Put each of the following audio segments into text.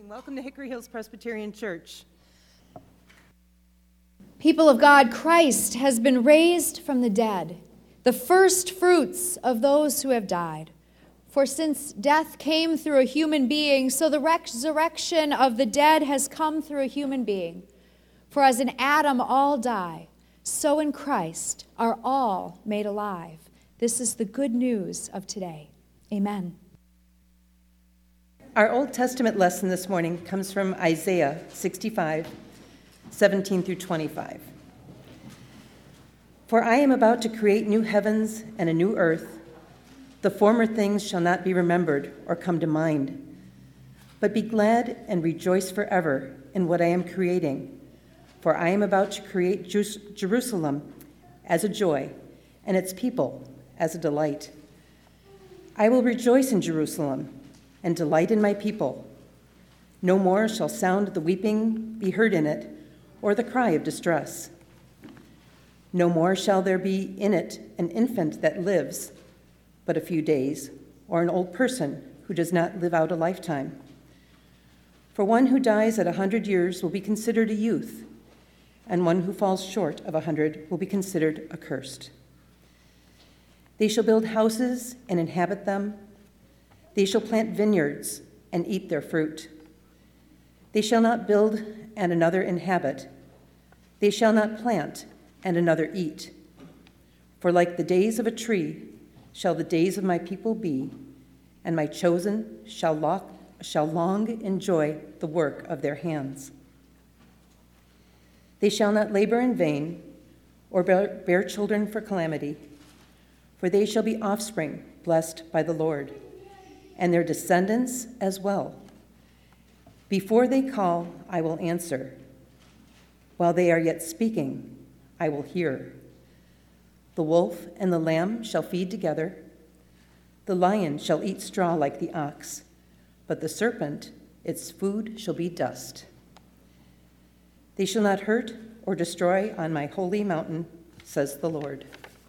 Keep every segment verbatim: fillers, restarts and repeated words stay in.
Welcome to Hickory Hills Presbyterian Church. People of God, Christ has been raised from the dead, the first fruits of those who have died. For since death came through a human being, so the resurrection of the dead has come through a human being. For as in Adam all die, so in Christ are all made alive. This is the good news of today. Amen. Our Old Testament lesson this morning comes from Isaiah sixty-five, seventeen through twenty-five. For I am about to create new heavens and a new earth. The former things shall not be remembered or come to mind. But be glad and rejoice forever in what I am creating. For I am about to create Jerusalem as a joy, and its people as a delight. I will rejoice in Jerusalem and delight in my people. No more shall sound the weeping be heard in it, or the cry of distress. No more shall there be in it an infant that lives but a few days, or an old person who does not live out a lifetime. For one who dies at a hundred years will be considered a youth, and one who falls short of a hundred will be considered accursed. They shall build houses and inhabit them. They shall plant vineyards and eat their fruit. They shall not build and another inhabit. They shall not plant and another eat. For like the days of a tree shall the days of my people be, and my chosen shall long, shall long enjoy the work of their hands. They shall not labor in vain or bear, bear children for calamity, for they shall be offspring blessed by the Lord, and their descendants as well. Before they call, I will answer. While they are yet speaking, I will hear. The wolf and the lamb shall feed together. The lion shall eat straw like the ox, but the serpent, its food shall be dust. They shall not hurt or destroy on my holy mountain, says the Lord.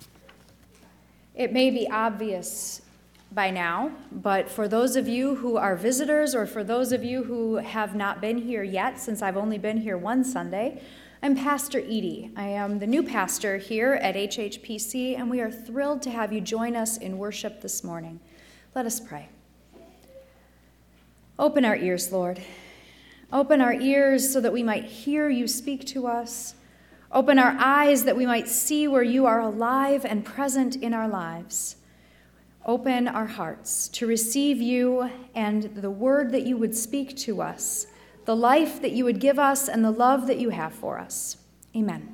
It may be obvious by now, but for those of you who are visitors or for those of you who have not been here yet, since I've only been here one Sunday, I'm Pastor Edie. I am the new pastor here at H H P C, and we are thrilled to have you join us in worship this morning. Let us pray. Open our ears, Lord. Open our ears so that we might hear you speak to us. Open our eyes that we might see where you are alive and present in our lives. Open our hearts to receive you and the word that you would speak to us, the life that you would give us, and the love that you have for us. Amen.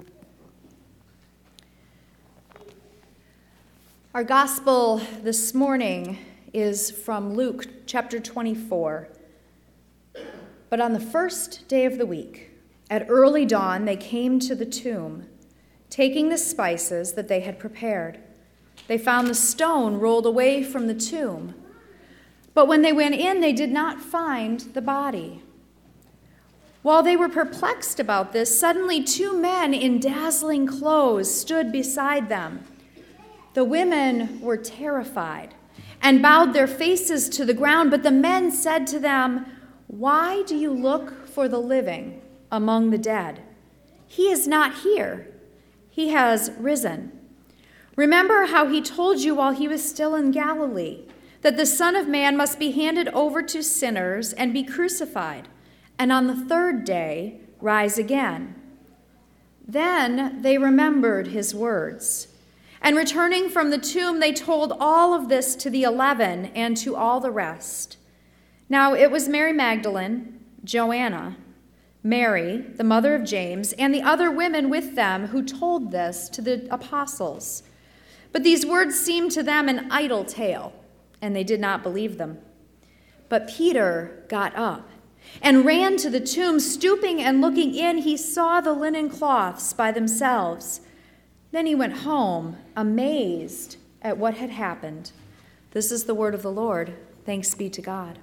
Our gospel this morning is from Luke chapter twenty-four. But on the first day of the week, at early dawn, they came to the tomb, taking the spices that they had prepared. They found the stone rolled away from the tomb. But when they went in, they did not find the body. While they were perplexed about this, suddenly two men in dazzling clothes stood beside them. The women were terrified and bowed their faces to the ground, but the men said to them, "Why do you look for the living among the dead? He is not here. He has risen. Remember how he told you while he was still in Galilee, that the Son of Man must be handed over to sinners and be crucified, and on the third day rise again." Then they remembered his words, and returning from the tomb, they told all of this to the eleven and to all the rest. Now it was Mary Magdalene, Joanna, Mary, the mother of James, and the other women with them who told this to the apostles. But these words seemed to them an idle tale, and they did not believe them. But Peter got up and ran to the tomb. Stooping and looking in, he saw the linen cloths by themselves. Then he went home, amazed at what had happened. This is the word of the Lord. Thanks be to God.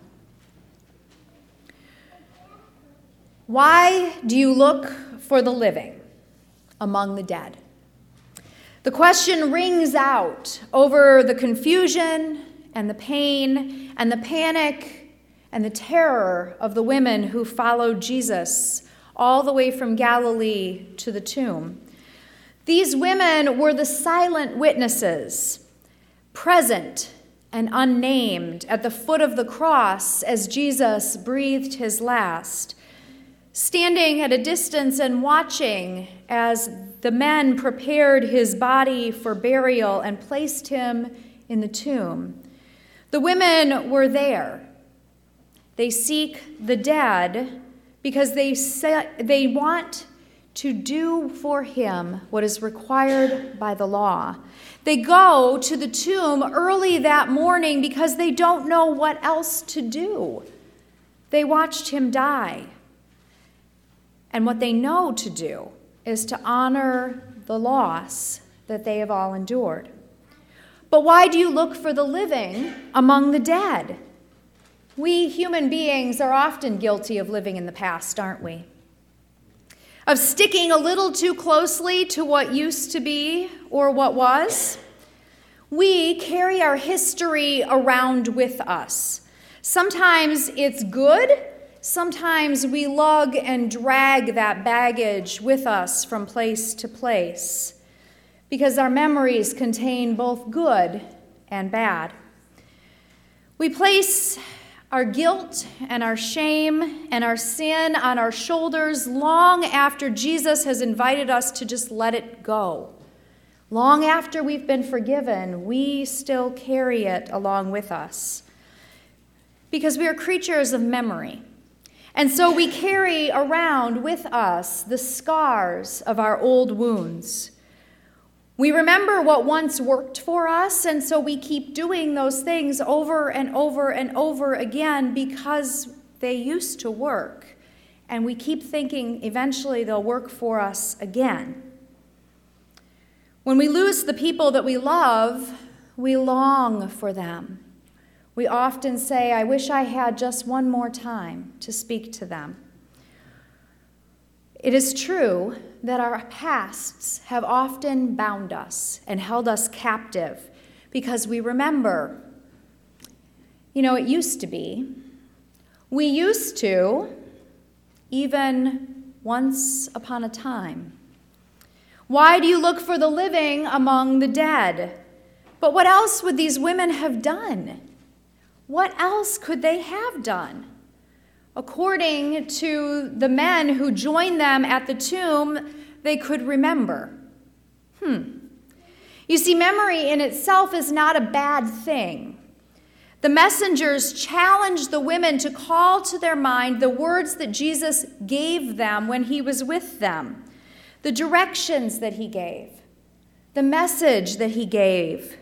Why do you look for the living among the dead? The question rings out over the confusion and the pain and the panic and the terror of the women who followed Jesus all the way from Galilee to the tomb. These women were the silent witnesses, present and unnamed at the foot of the cross as Jesus breathed his last, standing at a distance and watching as the men prepared his body for burial and placed him in the tomb. The women were there. They seek the dead because they say, they want to do for him what is required by the law. They go to the tomb early that morning because they don't know what else to do. They watched him die. And what they know to do is to honor the loss that they have all endured. But why do you look for the living among the dead? We human beings are often guilty of living in the past, aren't we? Of sticking a little too closely to what used to be or what was. We carry our history around with us. Sometimes it's good. Sometimes we lug and drag that baggage with us from place to place because our memories contain both good and bad. We place our guilt and our shame and our sin on our shoulders long after Jesus has invited us to just let it go. Long after we've been forgiven, we still carry it along with us because we are creatures of memory. And so we carry around with us the scars of our old wounds. We remember what once worked for us, and so we keep doing those things over and over and over again because they used to work. And we keep thinking eventually they'll work for us again. When we lose the people that we love, we long for them. We often say, I wish I had just one more time to speak to them. It is true that our pasts have often bound us and held us captive because we remember, you know, it used to be. We used to, even once upon a time. Why do you look for the living among the dead? But what else would these women have done? What else could they have done? According to the men who joined them at the tomb, they could remember. Hmm. You see, memory in itself is not a bad thing. The messengers challenged the women to call to their mind the words that Jesus gave them when he was with them, the directions that he gave, the message that he gave,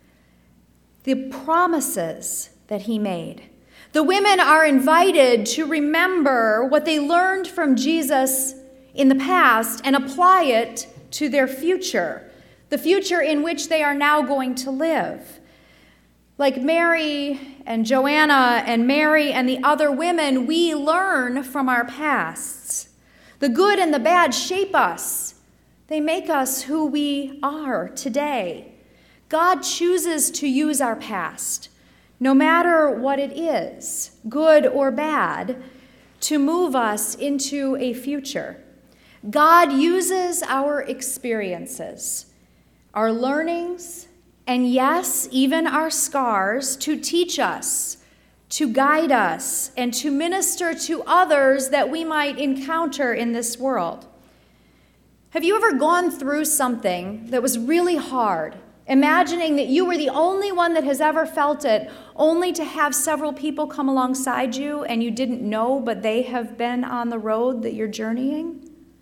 the promises that he made. The women are invited to remember what they learned from Jesus in the past and apply it to their future, the future in which they are now going to live. Like Mary and Joanna and Mary and the other women, we learn from our pasts. The good and the bad shape us. They make us who we are today. God chooses to use our past, no matter what it is, good or bad, to move us into a future. God uses our experiences, our learnings, and yes, even our scars, to teach us, to guide us, and to minister to others that we might encounter in this world. Have you ever gone through something that was really hard, imagining that you were the only one that has ever felt it, only to have several people come alongside you and you didn't know, but they have been on the road that you're journeying?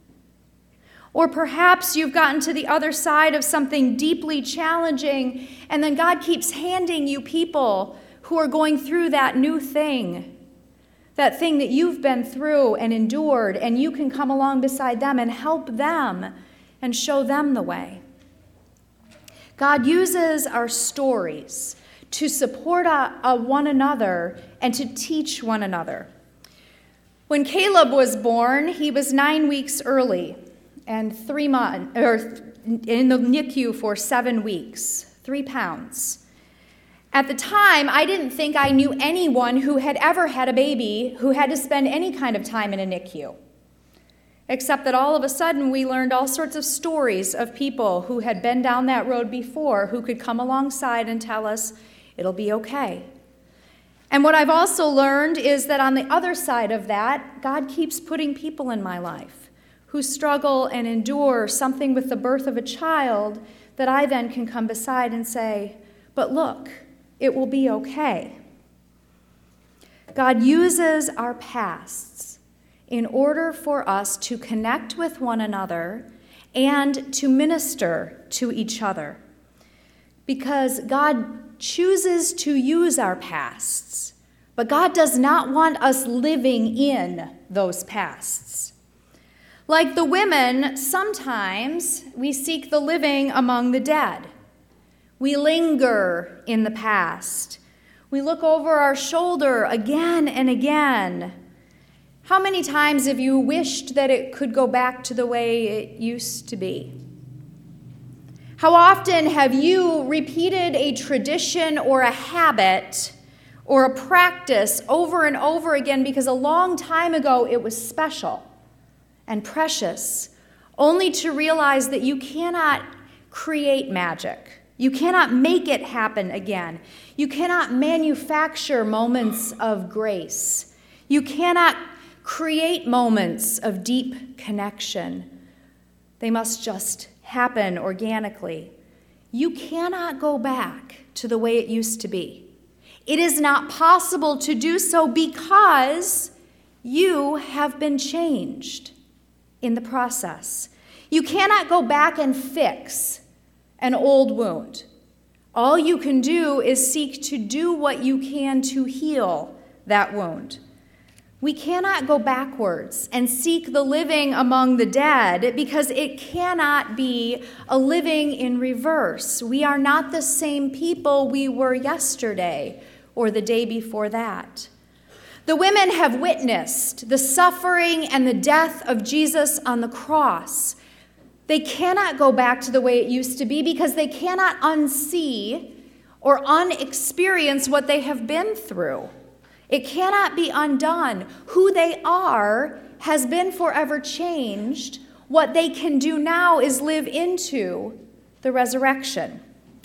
Or perhaps you've gotten to the other side of something deeply challenging, and then God keeps handing you people who are going through that new thing, that thing that you've been through and endured, and you can come along beside them and help them and show them the way. God uses our stories to support a, a one another and to teach one another. When Caleb was born, he was nine weeks early and three months, or in the N I C U for seven weeks, three pounds. At the time, I didn't think I knew anyone who had ever had a baby who had to spend any kind of time in a N I C U. Except that all of a sudden we learned all sorts of stories of people who had been down that road before who could come alongside and tell us it'll be okay. And what I've also learned is that on the other side of that, God keeps putting people in my life who struggle and endure something with the birth of a child that I then can come beside and say, but look, it will be okay. God uses our pasts in order for us to connect with one another and to minister to each other. Because God chooses to use our pasts, but God does not want us living in those pasts. Like the women, sometimes we seek the living among the dead. We linger in the past. We look over our shoulder again and again. How many times have you wished that it could go back to the way it used to be? How often have you repeated a tradition or a habit or a practice over and over again because a long time ago it was special and precious, only to realize that you cannot create magic. You cannot make it happen again. You cannot manufacture moments of grace. You cannot create moments of deep connection. They must just happen organically. You cannot go back to the way it used to be. It is not possible to do so because you have been changed in the process. You cannot go back and fix an old wound. All you can do is seek to do what you can to heal that wound. We cannot go backwards and seek the living among the dead because it cannot be a living in reverse. We are not the same people we were yesterday or the day before that. The women have witnessed the suffering and the death of Jesus on the cross. They cannot go back to the way it used to be because they cannot unsee or unexperience what they have been through. It cannot be undone. Who they are has been forever changed. What they can do now is live into the resurrection.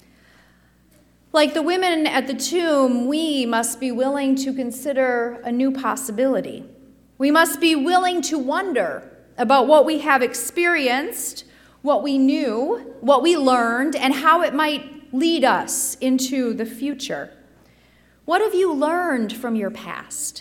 Like the women at the tomb, we must be willing to consider a new possibility. We must be willing to wonder about what we have experienced, what we knew, what we learned, and how it might lead us into the future. What have you learned from your past?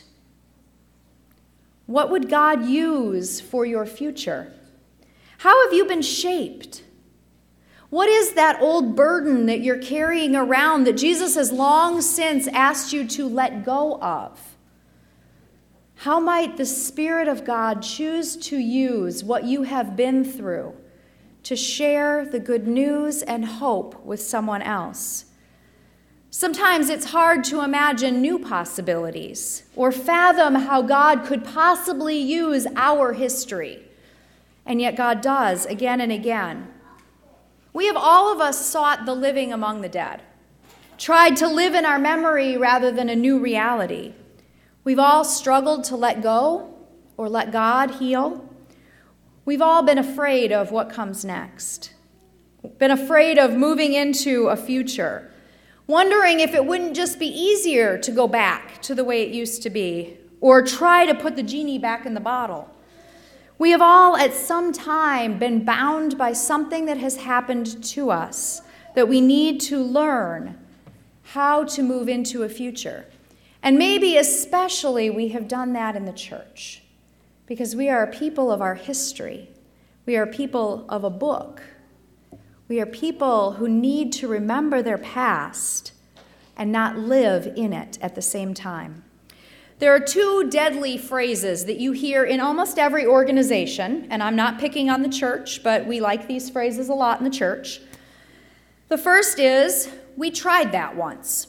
What would God use for your future? How have you been shaped? What is that old burden that you're carrying around that Jesus has long since asked you to let go of? How might the Spirit of God choose to use what you have been through to share the good news and hope with someone else? Sometimes it's hard to imagine new possibilities or fathom how God could possibly use our history. And yet God does again and again. We have all of us sought the living among the dead, tried to live in our memory rather than a new reality. We've all struggled to let go or let God heal. We've all been afraid of what comes next, been afraid of moving into a future, wondering if it wouldn't just be easier to go back to the way it used to be or try to put the genie back in the bottle. We have all at some time been bound by something that has happened to us that we need to learn how to move into a future. And maybe especially we have done that in the church because we are a people of our history. We are people of a book. We are people who need to remember their past and not live in it at the same time. There are two deadly phrases that you hear in almost every organization, and I'm not picking on the church, but we like these phrases a lot in the church. The first is, we tried that once.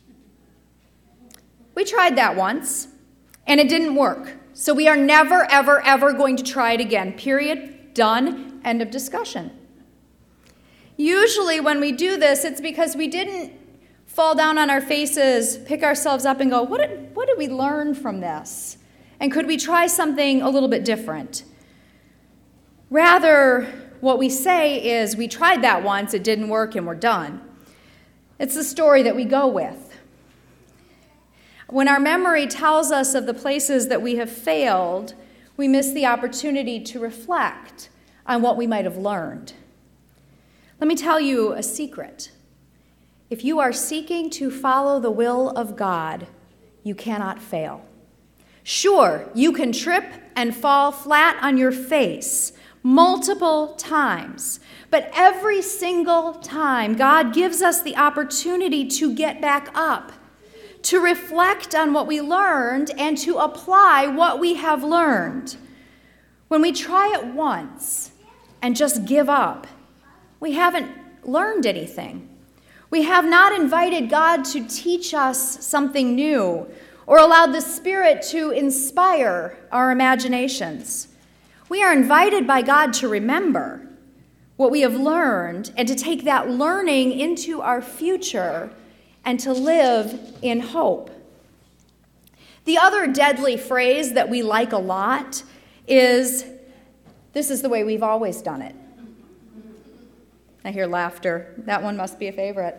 We tried that once, and it didn't work. So we are never, ever, ever going to try it again. Period. Done. End of discussion. Usually when we do this, it's because we didn't fall down on our faces, pick ourselves up, and go, what did, what did we learn from this? And could we try something a little bit different? Rather, what we say is, we tried that once, it didn't work, and we're done. It's the story that we go with. When our memory tells us of the places that we have failed, we miss the opportunity to reflect on what we might have learned. Let me tell you a secret. If you are seeking to follow the will of God, you cannot fail. Sure, you can trip and fall flat on your face multiple times, but every single time, God gives us the opportunity to get back up, to reflect on what we learned, and to apply what we have learned. When we try it once and just give up, we haven't learned anything. We have not invited God to teach us something new or allowed the Spirit to inspire our imaginations. We are invited by God to remember what we have learned and to take that learning into our future and to live in hope. The other deadly phrase that we like a lot is, "This is the way we've always done it." I hear laughter. That one must be a favorite.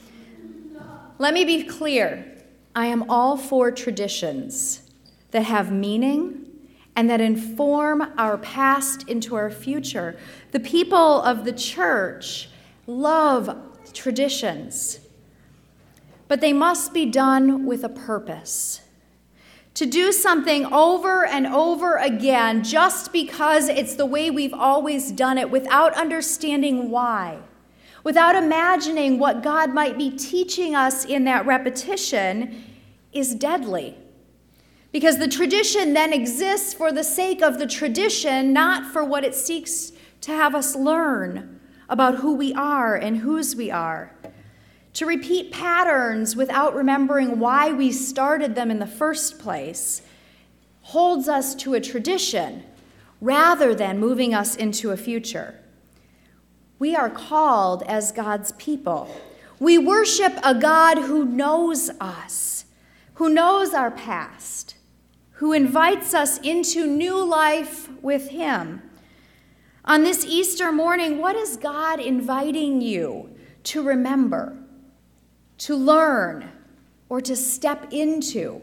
Let me be clear. I am all for traditions that have meaning and that inform our past into our future. The people of the church love traditions, but they must be done with a purpose. To do something over and over again just because it's the way we've always done it without understanding why, without imagining what God might be teaching us in that repetition, is deadly. Because the tradition then exists for the sake of the tradition, not for what it seeks to have us learn about who we are and whose we are. To repeat patterns without remembering why we started them in the first place holds us to a tradition rather than moving us into a future. We are called as God's people. We worship a God who knows us, who knows our past, who invites us into new life with Him. On this Easter morning, what is God inviting you to remember, to learn, or to step into?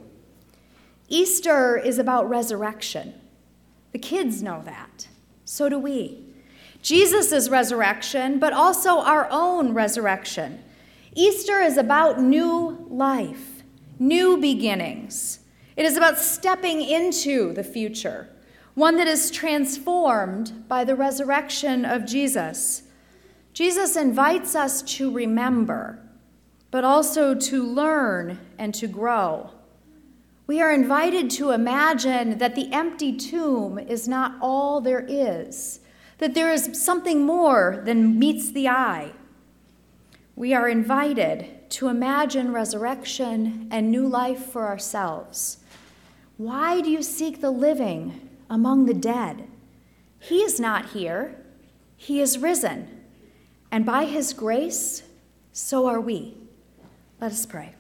Easter is about resurrection. The kids know that. So do we. Jesus' resurrection, but also our own resurrection. Easter is about new life, new beginnings. It is about stepping into the future, one that is transformed by the resurrection of Jesus. Jesus invites us to remember, but also to learn and to grow. We are invited to imagine that the empty tomb is not all there is, that there is something more than meets the eye. We are invited to imagine resurrection and new life for ourselves. Why do you seek the living among the dead? He is not here. He is risen. And by His grace, so are we. Let us pray.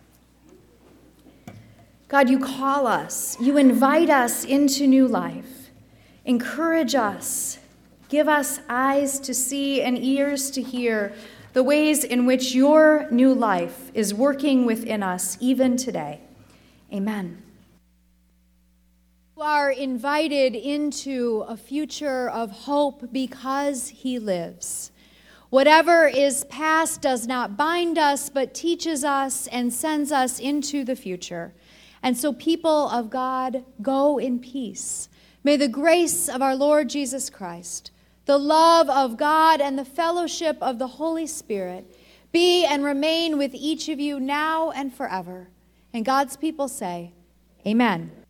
God, you call us. You invite us into new life. Encourage us. Give us eyes to see and ears to hear the ways in which your new life is working within us even today. Amen. You are invited into a future of hope because He lives. Whatever is past does not bind us, but teaches us and sends us into the future. And so, people of God, go in peace. May the grace of our Lord Jesus Christ, the love of God, and the fellowship of the Holy Spirit be and remain with each of you now and forever. And God's people say, Amen.